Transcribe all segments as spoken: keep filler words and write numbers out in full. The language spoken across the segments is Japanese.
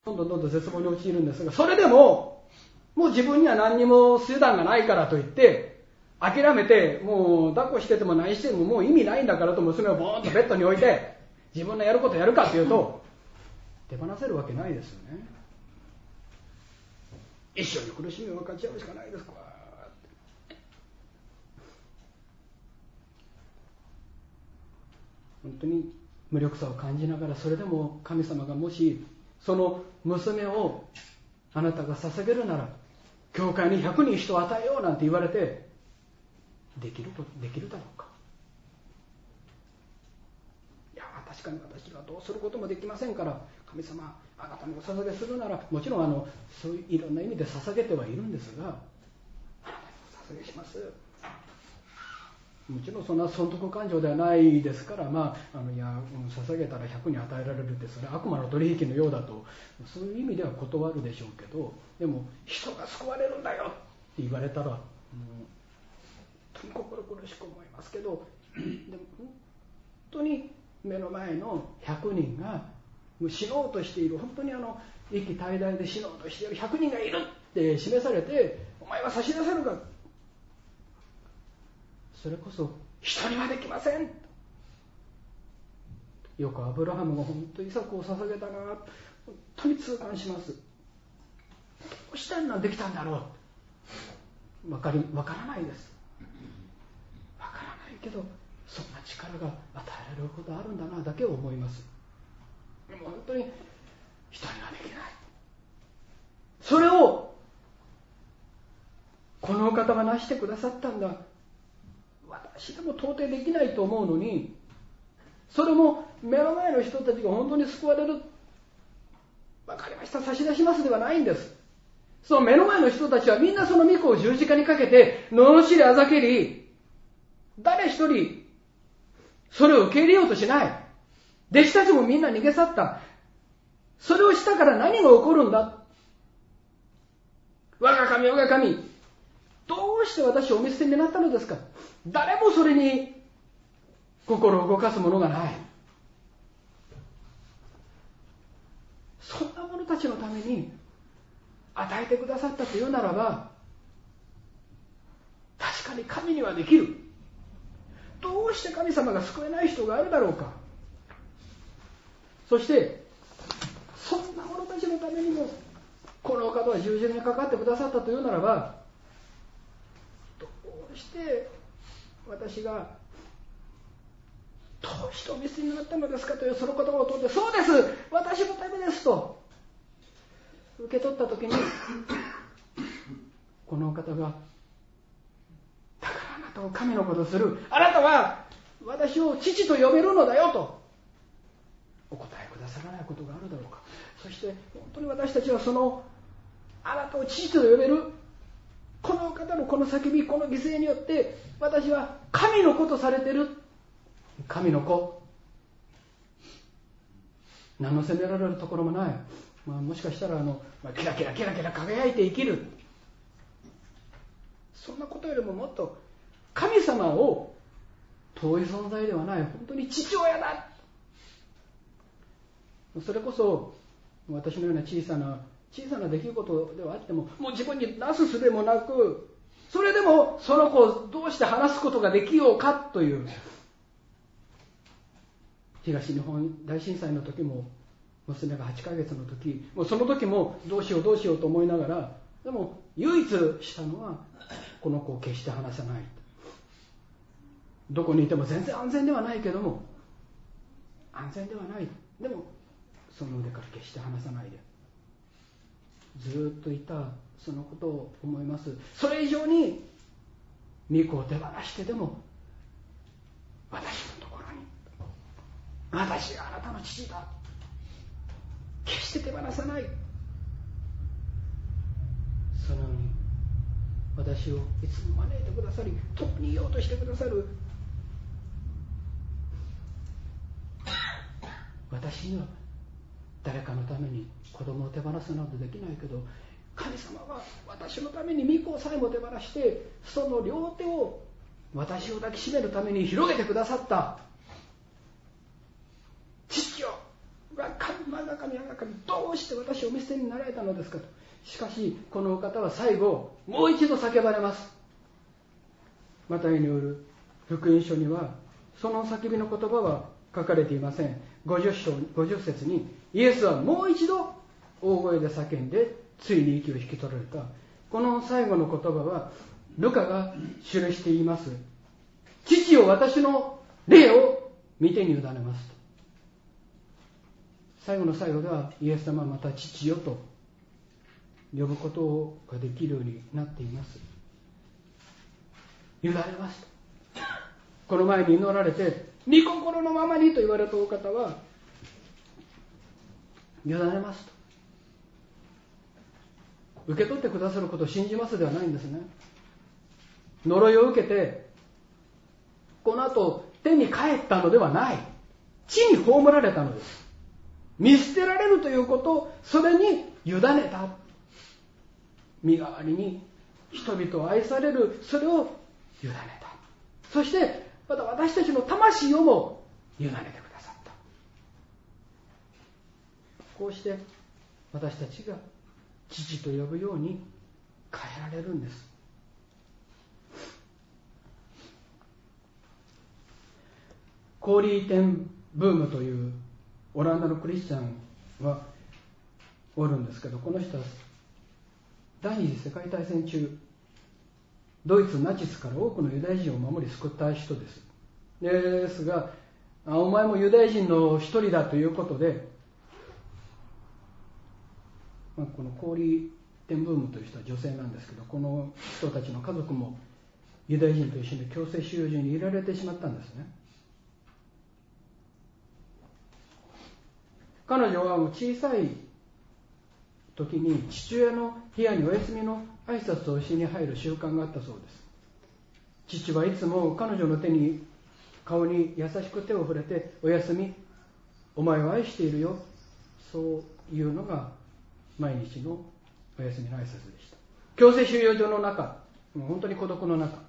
どんどんどんどん絶望に陥るんですが、それでももう自分には何にも手段がないからといって諦めて、もう抱っこしてても何してももう意味ないんだからと娘をボーンとベッドに置いて自分のやることやるかというと手放せるわけないですよね。一緒に苦しみを分かち合うしかないですか。本当に無力さを感じながら、それでも神様がもしその娘をあなたが捧げるなら教会にひゃくにん人を与えようなんて言われてできるとできるだろうか。いや確かに私はどうすることもできませんから、神様あなたにお捧げするなら、もちろんあのそういういろんな意味で捧げてはいるんですが、あなたにお捧げします。もちろんそんな損得感情ではないですから、まあ、あのいや捧げたらひゃくにん与えられるって、それは悪魔の取引のようだと、そういう意味では断るでしょうけど、でも人が救われるんだよって言われたら、もう本当に心苦しく思いますけど、でも本当に目の前のひゃくにんが死のうとしている、本当にあの息絶え絶えで死のうとしているひゃくにんがいるって示されて、お前は差し出せるか、それこそ人にはできません。よくアブラハムが本当にイサクを捧げたな、本当に痛感します。どうしてあんなできたんだろう、わかりわからないです。わからないけど、そんな力が与えられることあるんだなだけを思います。でも本当に人にはできない。それをこのお方が成してくださったんだ。私でも到底できないと思うのに、それも目の前の人たちが本当に救われる、分かりました差し出しますではないんです。その目の前の人たちはみんなその御子を十字架にかけて罵りあざけり、誰一人それを受け入れようとしない。弟子たちもみんな逃げ去った。それをしたから何が起こるんだ。我が神我が神、どうして私をお見捨てになったのですか。誰もそれに心を動かすものがない。そんな者たちのために与えてくださったというならば、確かに神にはできる。どうして神様が救えない人があるだろうか。そしてそんな者たちのためにもこのお方は十字架にかかってくださったというならば、どうして私がどうしてお見捨てになったのですかというその言葉を通って、そうです私のためですと受け取ったときに、このお方が、だからあなたを神の子とする、あなたは私を父と呼べるのだよとお答えくださらないことがあるだろうか。そして本当に私たちはそのあなたを父と呼べるこの方のこの叫び、この犠牲によって私は神の子とされている。神の子、何の責められるところもない、まあ、もしかしたらあの、まあ、キラキラキラキラ輝いて生きる、そんなことよりももっと神様を遠い存在ではない、本当に父親だ。それこそ私のような小さな小さな出来事ではあっても、もう自分になすすべもなく、それでもその子をどうして話すことができようかという、東日本大震災の時も娘がはちかげつの時、もうその時もどうしようどうしようと思いながら、でも唯一したのはこの子を決して離さない。どこにいても全然安全ではないけども、安全ではない、でもその腕から決して離さないでずっといた、そのことを思います。それ以上に御子を手放してでも私のところに、私があなたの父だ、決して手放さない、そのように私をいつも招いてくださり、共にいようとしてくださる。私には誰かのために子供を手放すなどできないけど、神様は私のために御子さえも手放して、その両手を私を抱きしめるために広げてくださった。父よが神まだ神あなた神、どうして私をお見捨てになられたのですかと。しかしこのお方は最後もう一度叫ばれます。マタイによる福音書にはその叫びの言葉は書かれていません。ごじゅっ章ごじゅっ節にイエスはもう一度大声で叫んでついに息を引き取られた。この最後の言葉はルカが記しています。父よ、私の霊を御手に委ねますと。最後の最後ではイエス様はまた父よと呼ぶことができるようになっています。委ねますと。この前に祈られて御心のままにと言われたお方は委ねますと。受け取ってくださることを信じますではないんですね。呪いを受けてこの後天に帰ったのではない。地に葬られたのです。見捨てられるということ、それに委ねた。身代わりに人々を愛される、それを委ねた。そしてまた私たちの魂をも委ねてくださった。こうして私たちが父と呼ぶように変えられるんです。コーリーテンブームというオランダのクリスチャンはおるんですけど、この人は第二次世界大戦中ドイツナチスから多くのユダヤ人を守り救った人です。ですが、お前もユダヤ人の一人だということで、このコーリーテンブームという人は女性なんですけど、この人たちの家族もユダヤ人と一緒に強制収容所に入れられてしまったんですね。彼女は小さい時に父親の部屋にお休みの挨拶をしに入る習慣があったそうです。父はいつも彼女の手に顔に優しく手を触れて、おやすみ、お前を愛しているよ、そういうのが毎日のお休みの挨拶でした。強制収容所の中、もう本当に孤独の中、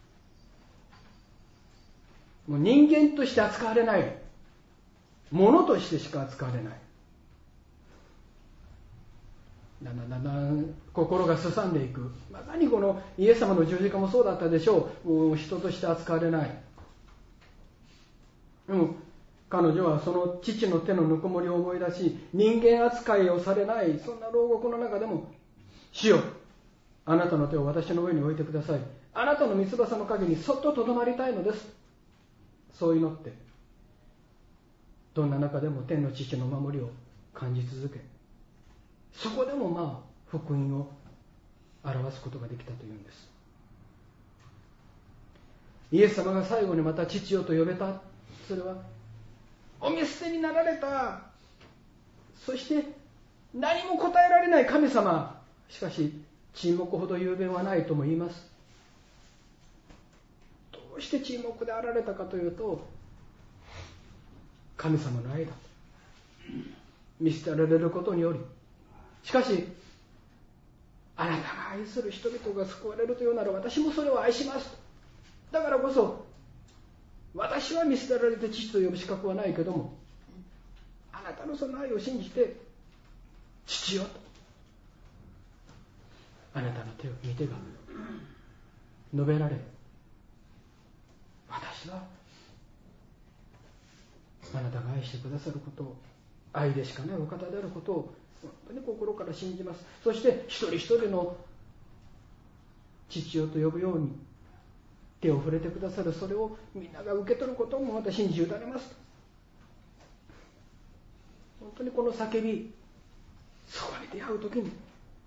もう人間として扱われない、物としてしか扱われない。だんだんだんだん心がすさんでいく。まさにこのイエス様の十字架もそうだったでしょう。もう人として扱われない。でも彼女はその父の手のぬくもりを思い出し、人間扱いをされない、そんな牢獄の中でも、主よ、あなたの手を私の上に置いてください。あなたの三翼の陰にそっととどまりたいのです。そう祈って、どんな中でも天の父の守りを感じ続け、そこでもまあ福音を表すことができたというんです。イエス様が最後にまた父よと呼べた。それはお見捨てになられた、そして何も答えられない神様。しかし沈黙ほど雄弁はないとも言います。どうして沈黙であられたかというと、神様の愛だ。見捨てられることにより、しかしあなたが愛する人々が救われるというなら私もそれを愛します。だからこそ私は見捨てられて父と呼ぶ資格はないけども、あなたのその愛を信じて父よと、あなたの手を見てが述べられ、私はあなたが愛してくださることを、愛でしかないお方であることを本当に心から信じます。そして一人一人の父よと呼ぶように手を触れてくださる、それをみんなが受け取ることもまた信じ委ねますと。本当にこの叫び、そこに出会うときに、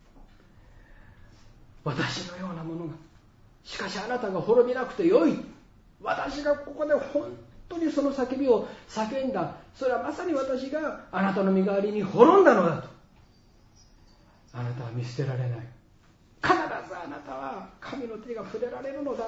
私のようなものが、しかしあなたが滅びなくてよい、私がここで本当にその叫びを叫んだ、それはまさに私があなたの身代わりに滅んだのだと。あなたは見捨てられない、必ずあなたは神の手が触れられるのだ。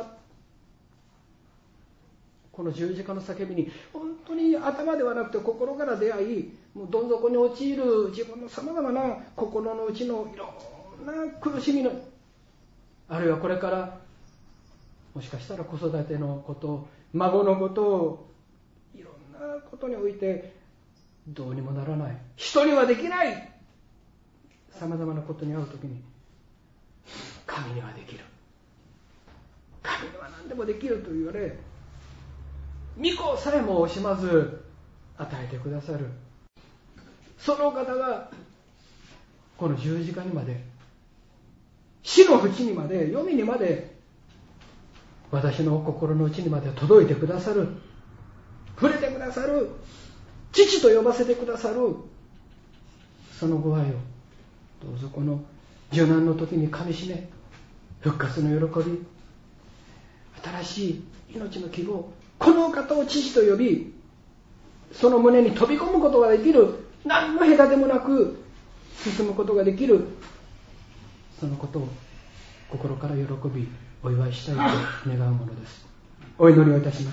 この十字架の叫びに本当に頭ではなくて心から出会い、もうどん底に陥る自分のさまざまな心の内のいろんな苦しみの、あるいはこれからもしかしたら子育てのこと、孫のことを、いろんなことにおいてどうにもならない、人にはできない、さまざまなことに遭うときに、神にはできる、神には何でもできると言われ、御子さえも惜しまず与えてくださる、その方がこの十字架にまで、死の淵にまで、黄泉にまで、私の心の内にまで届いてくださる、触れてくださる、父と呼ばせてくださる、そのご愛をどうぞこの受難の時にかみしめ、復活の喜び、新しい命の希望、この方を父と呼び、その胸に飛び込むことができる、何の隔てもなく進むことができる、そのことを心から喜びお祝いしたいと願うものです。お祈りをいたします。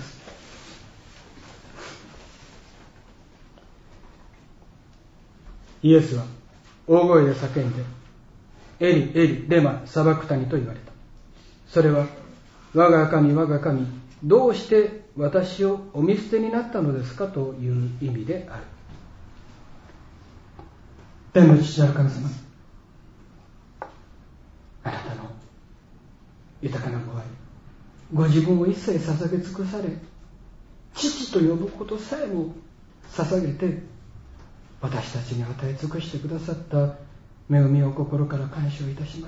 イエスは大声で叫んで、エリエリレマサバクタニと言われた。それは、我が神我が神、どうして私をお見捨てになったのですかという意味である。天の父なる神様、あなたの豊かなご愛、ご自分を一切捧げ尽くされ、父と呼ぶことさえも捧げて、私たちに与え尽くしてくださった恵みを心から感謝いたします。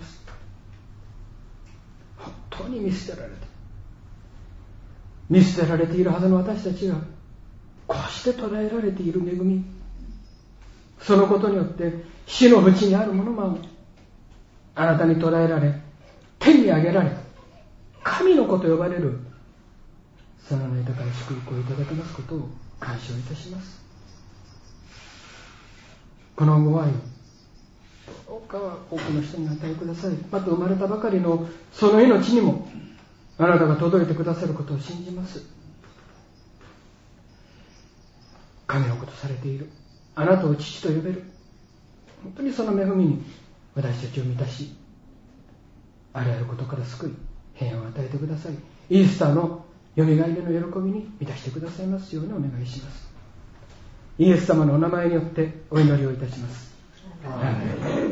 本当に見捨てられて、見捨てられているはずの私たちがこうして捉えられている恵み、そのことによって死の淵にあるものもあなたに捉えられ、天に上げられ、神の子と呼ばれる、その豊かな祝福をいただきますことを感謝いたします。このご愛をどうか多くの人に与えください。また生まれたばかりのその命にもあなたが届いてくださることを信じます。神の子とされているあなたを父と呼べる、本当にその恵みに私たちを満たし、あらゆることから救い平安を与えてください。イースターのよみがえりの喜びに満たしてくださいますようにお願いします。イエス様のお名前によってお祈りをいたします。アーメン。